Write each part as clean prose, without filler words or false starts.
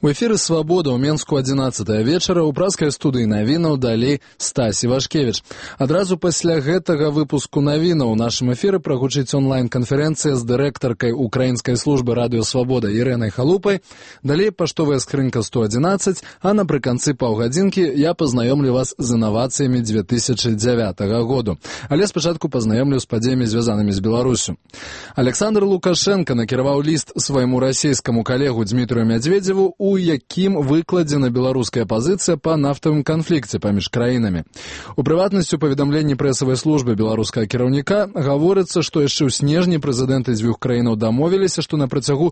У эфіры «Свабода» ў Менску 11 вечара ў праскай студыі навінаў далей Стась Івашкевіч. Адразу пасля гэтага выпуску навінаў у нашым эфіры прагучыць онлайн-канферэнцыя з дырэктаркай украінскай службы радыё «Свабода» Ірэнай Халупай. Далей паштовая скрынка 111, а напрыканцы паўгадзінкі я пазнаёмлю вас з інавацыямі 2009 году. Але спачатку пазнаёмлю з падзеямі, звязанымі з Беларусю. Александр Лукашенко накіраваў ліст свайму расійскаму калегу Дмітрию Медведеву, у якім выкладзена беларуская пазіцыя па нафтавым канфлікце паміж краінамі. У прыватнасці ў паведамленні прэсавай службы беларускага кіраўніка гаворыцца, што яшчэ ў снежні прэзідэнты дзвюх краінаў дамовіліся, што на працягу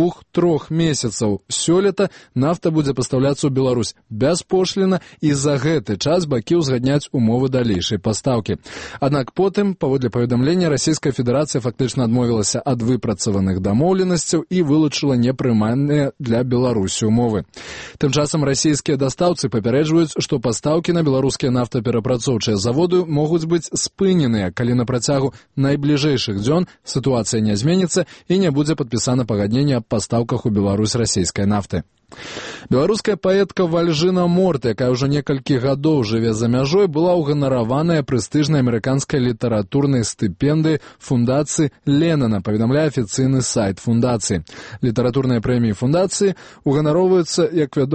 2-3 месяцаў сёлета нафта будзе пастаўляцца ў Беларусь бяспошліна, і за гэты час бакі ўзгадняць умовы далейшай пастаўкі. Аднак потым, паводле паведамлення, Расійская Федэрацыя фактычна адмовілася ад выпрацаваных дамоўленасцяў і вылучыла непрымальныя для Беларусі умовы. Тым часам расійскія дастаўцы папярэджваюць, што пастаўкі на беларускія нафтаперапрацоўчыя заводы могуць быць спыненыя, калі на працягу найбліжэйшых дзён сітуацыя не зменіцца і не будзе падпісана пагадненне аб пастаўках у Беларусь расійскай нафты. Беларуская паэтка Вальжына Морт, якая ўжо некалькі гадоў жыве за мяжой, была ўганараваная прэстыжнай амерыканскай літаратурнай стыпендыяй фундацыі Ленана, паведамляе афіцыйны сайт фундацыі. Літаратурныя прэміі фундацыі уганароўваюцца,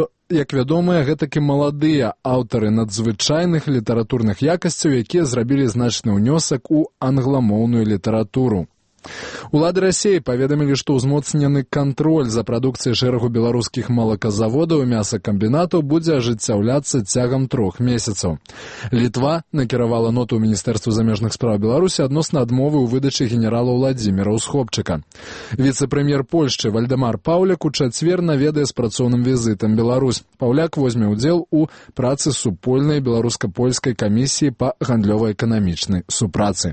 як вядомыя, гэтакі маладыя аўтары надзвычайных літаратурных якасцяў, якія зрабілі значны ўнёсак у англамоўную літаратуру. Улады Расіі паведамілі, што ўзмоцнены кантроль за прадукцыяй шэрагу беларускіх малаказаводаў і мясакамбінатаў будзе ажыццяўляцца цягам 3 месяцаў. Літва накіравала ноту ў Міністэрству замежных спраў Беларусі адносна адмовы ў выдачы генерала Владзіміра Усхопчыка. Віцэ-прэм'ер Польшчы Вальдэмар Паўляк у чацвер наведае з працоўным візітам Беларусь. Паўляк возьме ўдзел у працы супольнай беларуска-польскай камісіі па гандлёва-эканамічнай супрацы.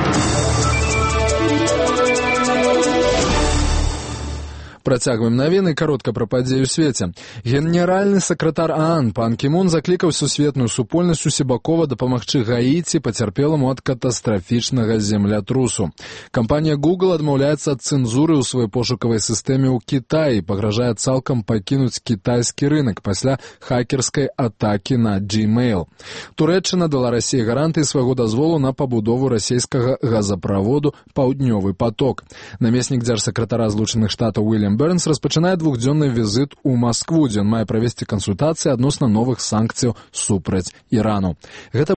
Працягваем навіны, каротка пра падзеі ў свеце. Генеральны сакратар ААН Пан Кі Мун заклікаў сусветную супольнасць усебакова дапамагчы Гаіці, пацярпеламу ад катастрафічнага землятрусу. Кампанія Google адмаўляецца ад цэнзуры ў сваёй пошукавай сістэме ў Кітаі і пагражае цалкам пакінуць кітайскі рынак пасля хакерскай атакі на Gmail. Турэччына дала Расіі гарантыі свайго дазволу на пабудову расійскага газаправоду «Паўднёвы поток». Намеснік дзяржсакратара Злучаных Штатаў Уильям Бернс распачынае 2-дзённы візіт у Маскву, дзе ён мае правесці кансультацыі адносна новых санкцыяў супраць Ірану. Гэта